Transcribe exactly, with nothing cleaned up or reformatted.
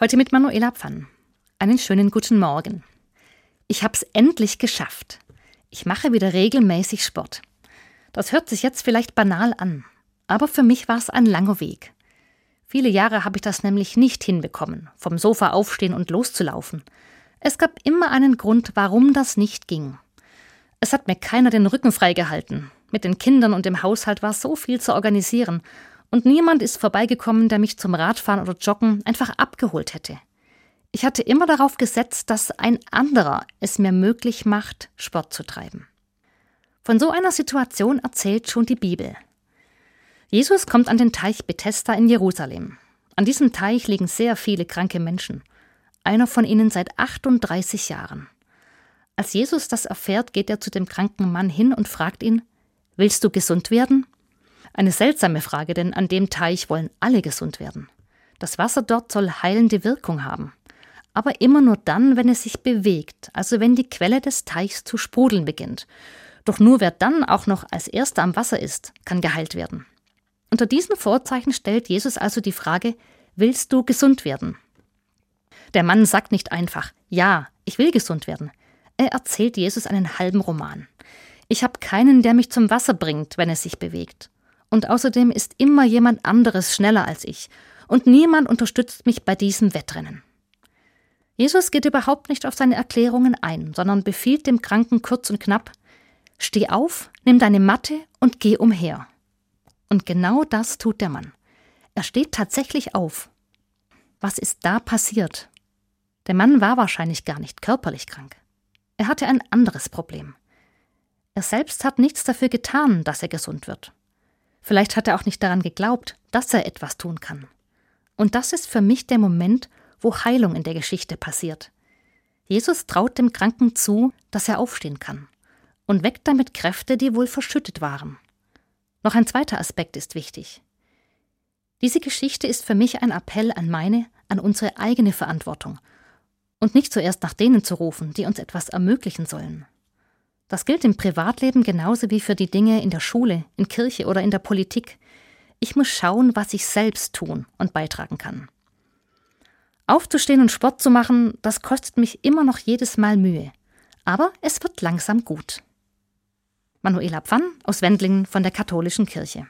Heute mit Manuela Pfann. Einen schönen guten Morgen. Ich hab's endlich geschafft. Ich mache wieder regelmäßig Sport. Das hört sich jetzt vielleicht banal an, aber für mich war es ein langer Weg. Viele Jahre habe ich das nämlich nicht hinbekommen, vom Sofa aufstehen und loszulaufen. Es gab immer einen Grund, warum das nicht ging. Es hat mir keiner den Rücken freigehalten. Mit den Kindern und dem Haushalt war so viel zu organisieren und niemand ist vorbeigekommen, der mich zum Radfahren oder Joggen einfach abgeholt hätte. Ich hatte immer darauf gesetzt, dass ein anderer es mir möglich macht, Sport zu treiben. Von so einer Situation erzählt schon die Bibel. Jesus kommt an den Teich Bethesda in Jerusalem. An diesem Teich liegen sehr viele kranke Menschen. Einer von ihnen seit achtunddreißig Jahren. Als Jesus das erfährt, geht er zu dem kranken Mann hin und fragt ihn: Willst du gesund werden? Eine seltsame Frage, denn an dem Teich wollen alle gesund werden. Das Wasser dort soll heilende Wirkung haben. Aber immer nur dann, wenn es sich bewegt, also wenn die Quelle des Teichs zu sprudeln beginnt. Doch nur wer dann auch noch als Erster am Wasser ist, kann geheilt werden. Unter diesen Vorzeichen stellt Jesus also die Frage: Willst du gesund werden? Der Mann sagt nicht einfach: Ja, ich will gesund werden. Er erzählt Jesus einen halben Roman. Ich habe keinen, der mich zum Wasser bringt, wenn es sich bewegt. Und außerdem ist immer jemand anderes schneller als ich. Und niemand unterstützt mich bei diesem Wettrennen. Jesus geht überhaupt nicht auf seine Erklärungen ein, sondern befiehlt dem Kranken kurz und knapp: Steh auf, nimm deine Matte und geh umher. Und genau das tut der Mann. Er steht tatsächlich auf. Was ist da passiert? Der Mann war wahrscheinlich gar nicht körperlich krank. Er hatte ein anderes Problem. Er selbst hat nichts dafür getan, dass er gesund wird. Vielleicht hat er auch nicht daran geglaubt, dass er etwas tun kann. Und das ist für mich der Moment, wo Heilung in der Geschichte passiert. Jesus traut dem Kranken zu, dass er aufstehen kann und weckt damit Kräfte, die wohl verschüttet waren. Noch ein zweiter Aspekt ist wichtig. Diese Geschichte ist für mich ein Appell an meine, an unsere eigene Verantwortung und nicht zuerst nach denen zu rufen, die uns etwas ermöglichen sollen. Das gilt im Privatleben genauso wie für die Dinge in der Schule, in Kirche oder in der Politik. Ich muss schauen, was ich selbst tun und beitragen kann. Aufzustehen und Sport zu machen, das kostet mich immer noch jedes Mal Mühe. Aber es wird langsam gut. Manuela Pfann aus Wendlingen von der Katholischen Kirche.